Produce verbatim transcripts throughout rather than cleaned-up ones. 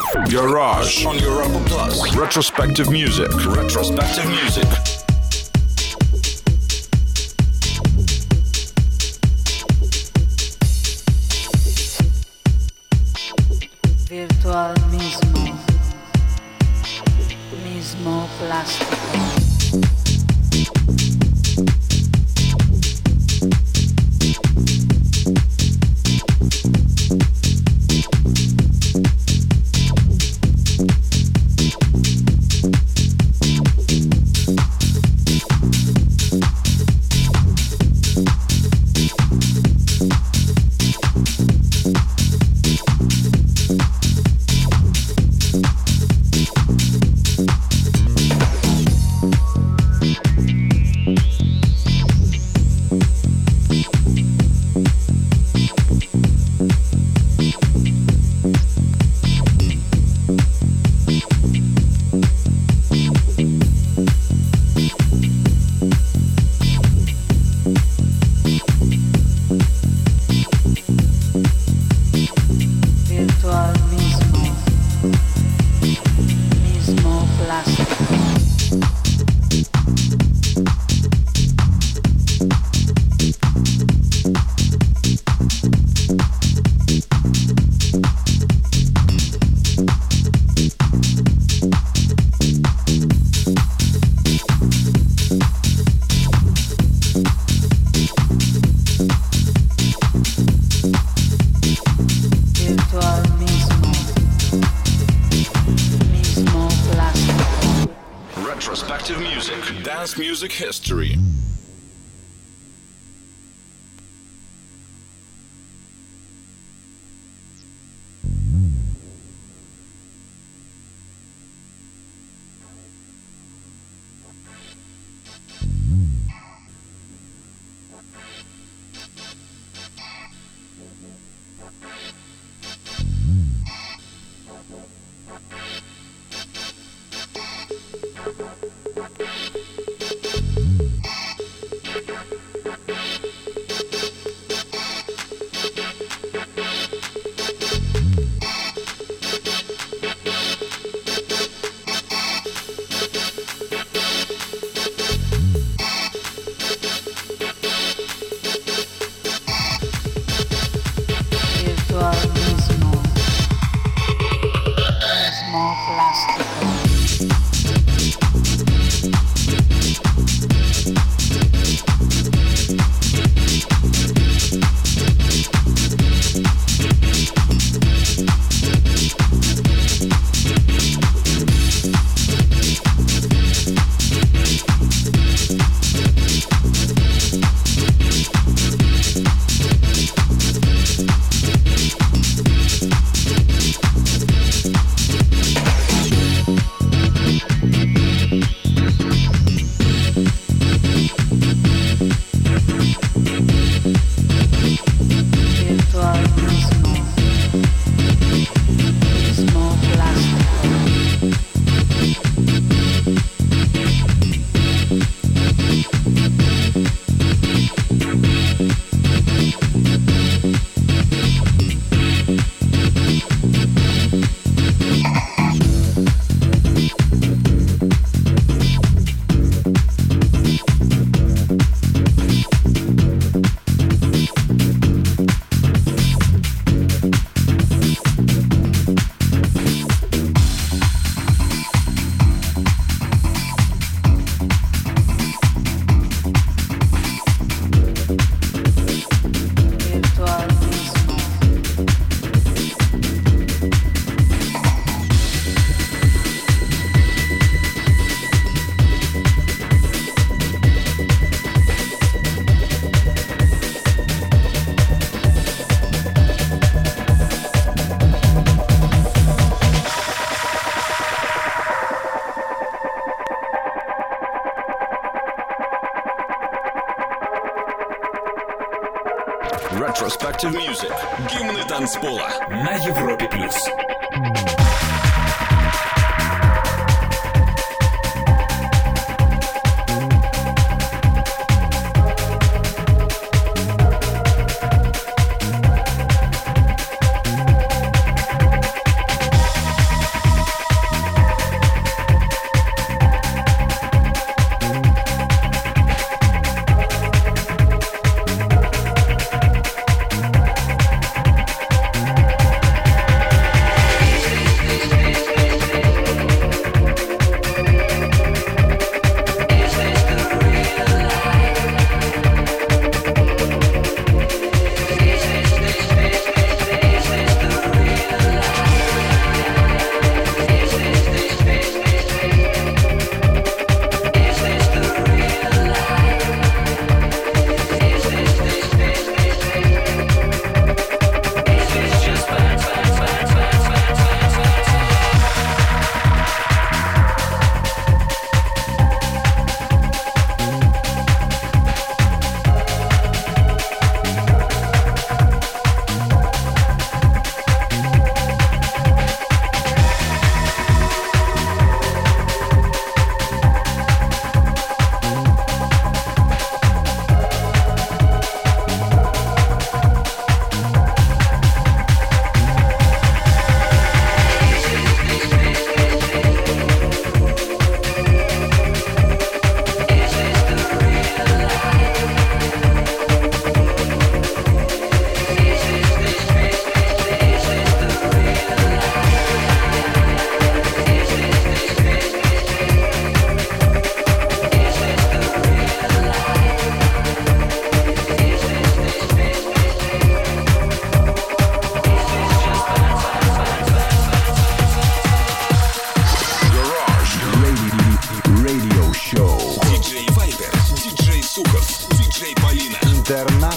Garage on Europa Plus. Retrospective music. Retrospective music. Virtual mismo. Mismo plástico. Music history. Retrospective Music. Гимны танцпола на Европе плюс.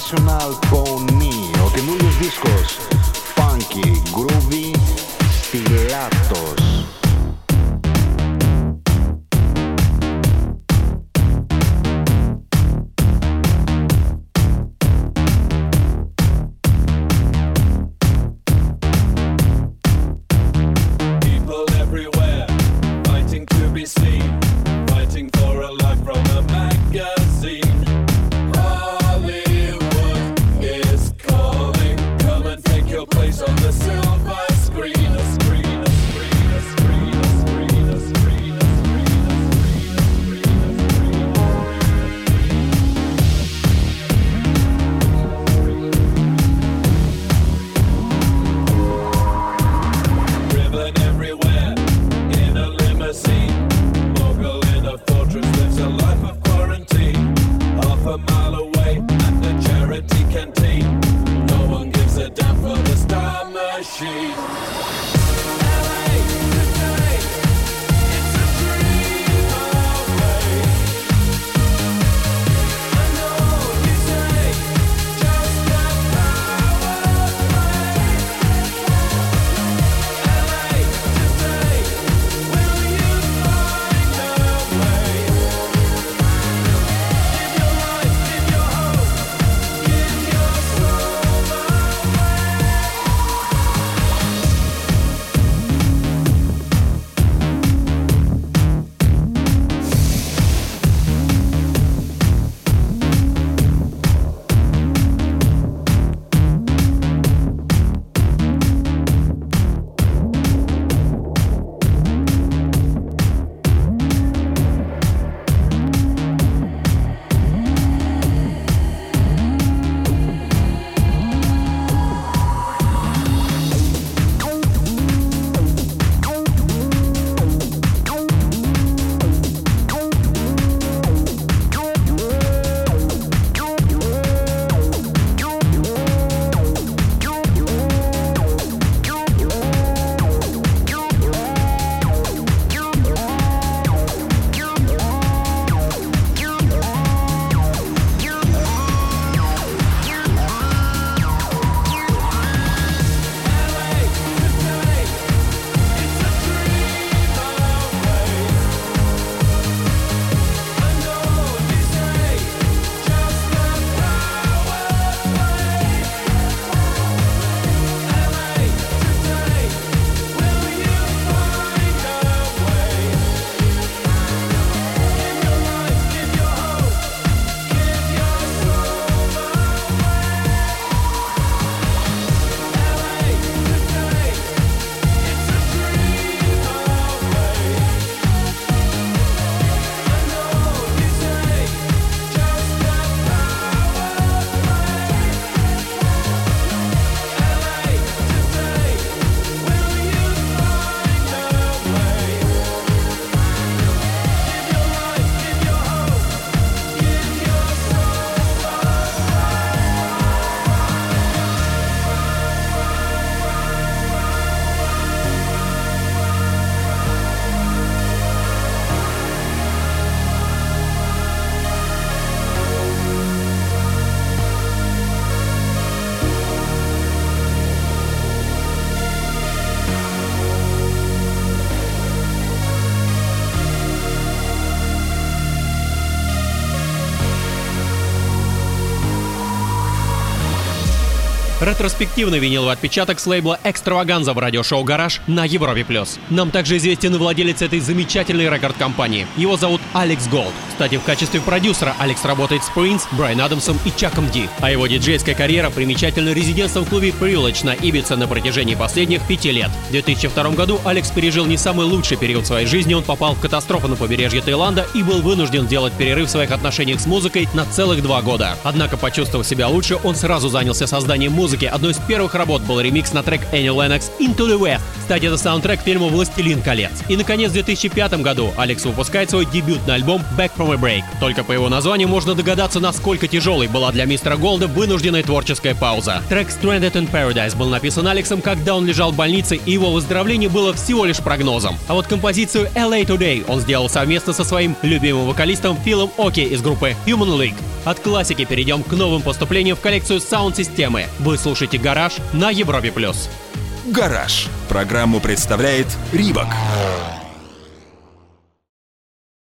International Pony, ο καινούργιος δίσκος funky, groovy, στιλάτος. Ретроспективный виниловый отпечаток с лейбла «Экстраваганза» в радиошоу «Гараж» на Европе+. Нам также известен и владелец этой замечательной рекорд-компании. Его зовут Алекс Голд. Кстати, в качестве продюсера Алекс работает с Принс, Брайан Адамсом и Чаком Ди. А его диджейская карьера примечательна резидентством в клубе Privilege на Ибице на протяжении последних пяти лет. В две тысячи втором году Алекс пережил не самый лучший период своей жизни. Он попал в катастрофу на побережье Таиланда и был вынужден делать перерыв в своих отношениях с музыкой на целых два года. Однако, почувствовав себя лучше, он сразу занялся созданием музыки. Одной из первых работ был ремикс на трек Энни Леннокс «Into the West» Кстати, это саундтрек к фильму «Властелин колец». И, наконец, в две тысячи пятом году Алекс выпускает свой дебютный альбом «Back from a Break». Только по его названию можно догадаться, насколько тяжелой была для мистера Голда вынужденная творческая пауза. Трек «Stranded in Paradise» был написан Алексом, когда он лежал в больнице, и его выздоровление было всего лишь прогнозом. А вот композицию «эл эй Today» он сделал совместно со своим любимым вокалистом Филом Оки из группы Human League. От классики перейдем к новым поступлениям в коллекцию саунд-системы. Вы слушаете «Гараж» на Европе+. «Гараж». Программу представляет Reebok.